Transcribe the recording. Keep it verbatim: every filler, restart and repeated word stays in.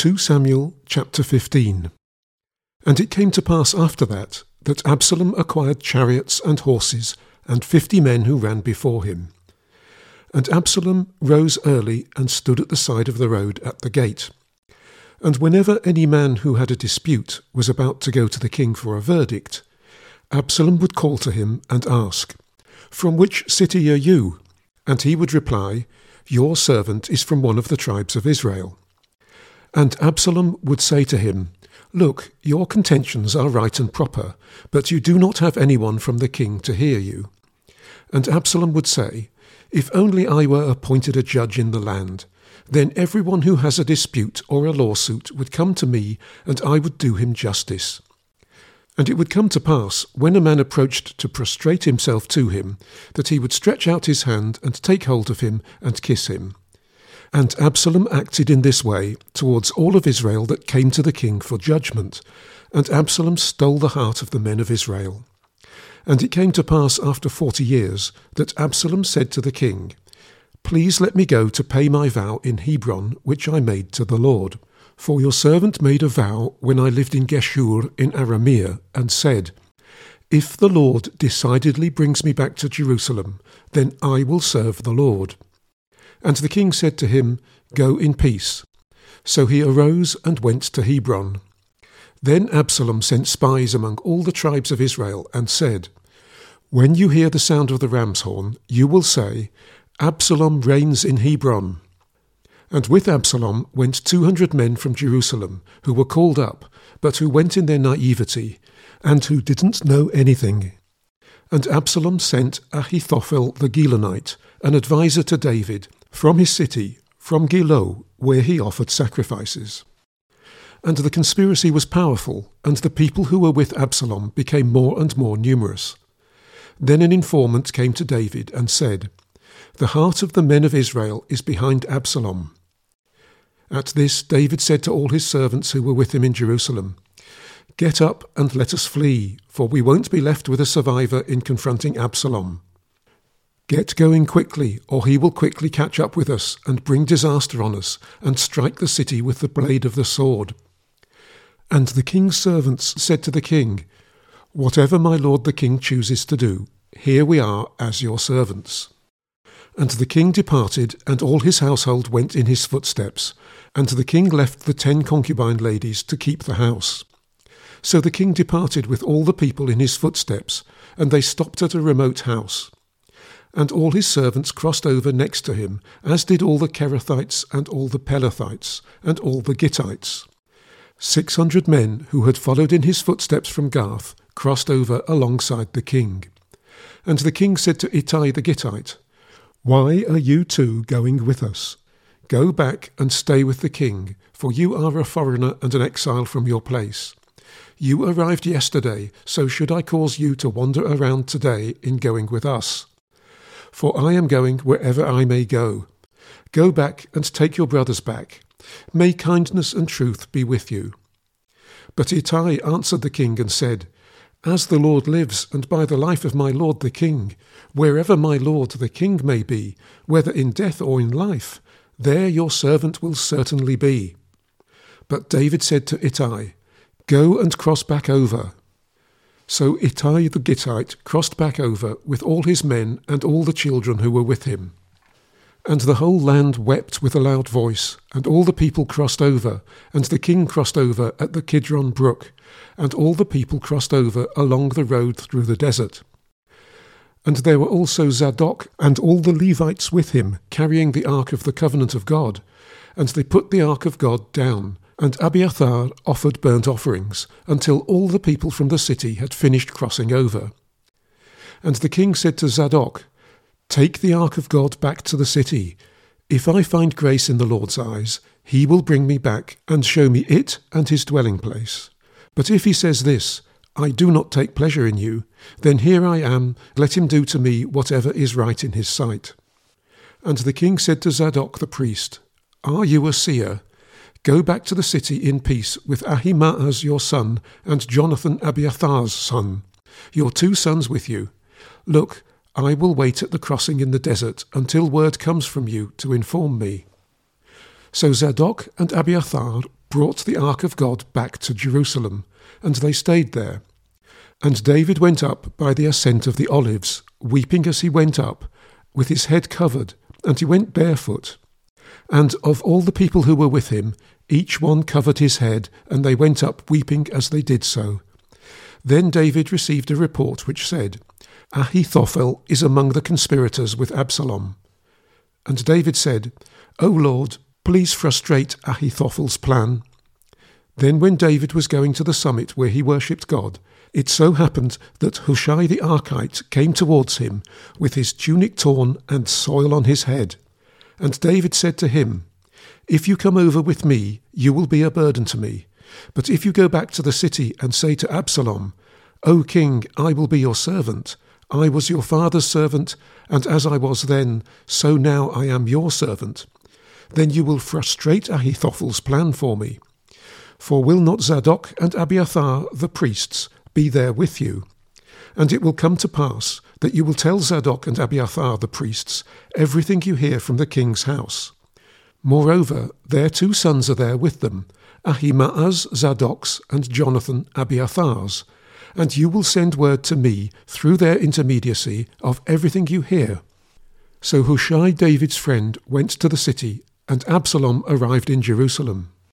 Second Samuel chapter fifteen. And it came to pass after that, that Absalom acquired chariots and horses, and fifty men who ran before him. And Absalom rose early, and stood at the side of the road at the gate. And whenever any man who had a dispute was about to go to the king for a verdict, Absalom would call to him and ask, "From which city are you?" And he would reply, "Your servant is from one of the tribes of Israel." And Absalom would say to him, "Look, your contentions are right and proper, but you do not have anyone from the king to hear you." And Absalom would say, "If only I were appointed a judge in the land, then everyone who has a dispute or a lawsuit would come to me, and I would do him justice." And it would come to pass, when a man approached to prostrate himself to him, that he would stretch out his hand and take hold of him and kiss him. And Absalom acted in this way towards all of Israel that came to the king for judgment, and Absalom stole the heart of the men of Israel. And it came to pass after forty years that Absalom said to the king, "Please let me go to pay my vow in Hebron, which I made to the Lord. For your servant made a vow when I lived in Geshur in Aramea, and said, 'If the Lord decidedly brings me back to Jerusalem, then I will serve the Lord.' And the king said to him, 'Go in peace.' So he arose and went to Hebron. Then Absalom sent spies among all the tribes of Israel, and said, 'When you hear the sound of the ram's horn, you will say, Absalom reigns in Hebron.' And with Absalom went two hundred men from Jerusalem, who were called up, but who went in their naivety, and who didn't know anything. And Absalom sent Ahithophel the Gilonite, an adviser to David, from his city, from Gilo, where he offered sacrifices. And the conspiracy was powerful, and the people who were with Absalom became more and more numerous. Then an informant came to David and said, 'The heart of the men of Israel is behind Absalom.' At this David said to all his servants who were with him in Jerusalem, 'Get up and let us flee, for we won't be left with a survivor in confronting Absalom. Get going quickly, or he will quickly catch up with us and bring disaster on us and strike the city with the blade of the sword.' And the king's servants said to the king, 'Whatever my lord the king chooses to do, here we are as your servants.' And the king departed, and all his household went in his footsteps, and the king left the ten concubine ladies to keep the house. So the king departed with all the people in his footsteps, and they stopped at a remote house. And all his servants crossed over next to him, as did all the Kerethites and all the Pelethites and all the Gittites. Six hundred men who had followed in his footsteps from Gath crossed over alongside the king. And the king said to Ittai the Gittite, 'Why are you two going with us? Go back and stay with the king, for you are a foreigner and an exile from your place. You arrived yesterday, so should I cause you to wander around today in going with us? For I am going wherever I may go. Go back and take your brothers back. May kindness and truth be with you.' But Ittai answered the king and said, 'As the Lord lives, and by the life of my lord the king, wherever my lord the king may be, whether in death or in life, there your servant will certainly be.' But David said to Ittai, 'Go and cross back over.' So Ittai the Gittite crossed back over with all his men and all the children who were with him. And the whole land wept with a loud voice, and all the people crossed over, and the king crossed over at the Kidron brook, and all the people crossed over along the road through the desert. And there were also Zadok and all the Levites with him, carrying the ark of the covenant of God, and they put the ark of God down, and Abiathar offered burnt offerings, until all the people from the city had finished crossing over. And the king said to Zadok, 'Take the ark of God back to the city. If I find grace in the Lord's eyes, he will bring me back and show me it and his dwelling place. But if he says this, I do not take pleasure in you, then here I am, let him do to me whatever is right in his sight.' And the king said to Zadok the priest, 'Are you a seer? Go back to the city in peace with Ahimaaz your son and Jonathan Abiathar's son, your two sons with you. Look, I will wait at the crossing in the desert until word comes from you to inform me.' So Zadok and Abiathar brought the ark of God back to Jerusalem, and they stayed there. And David went up by the ascent of the Olives, weeping as he went up, with his head covered, and he went barefoot. And of all the people who were with him, each one covered his head, and they went up weeping as they did so. Then David received a report which said, Ahithophel is among the conspirators with Absalom. And David said, O Lord, please frustrate Ahithophel's plan. Then when David was going to the summit where he worshipped God, it so happened that Hushai the Archite came towards him with his tunic torn and soil on his head. And David said to him, If you come over with me, you will be a burden to me. But if you go back to the city and say to Absalom, O king, I will be your servant. I was your father's servant, and as I was then, so now I am your servant. Then you will frustrate Ahithophel's plan for me. For will not Zadok and Abiathar, the priests, be there with you? And it will come to pass that you will tell Zadok and Abiathar, the priests, everything you hear from the king's house. Moreover, their two sons are there with them, Ahimaaz Zadok's and Jonathan Abiathar's, and you will send word to me through their intermediacy of everything you hear. So Hushai, David's friend, went to the city, and Absalom arrived in Jerusalem.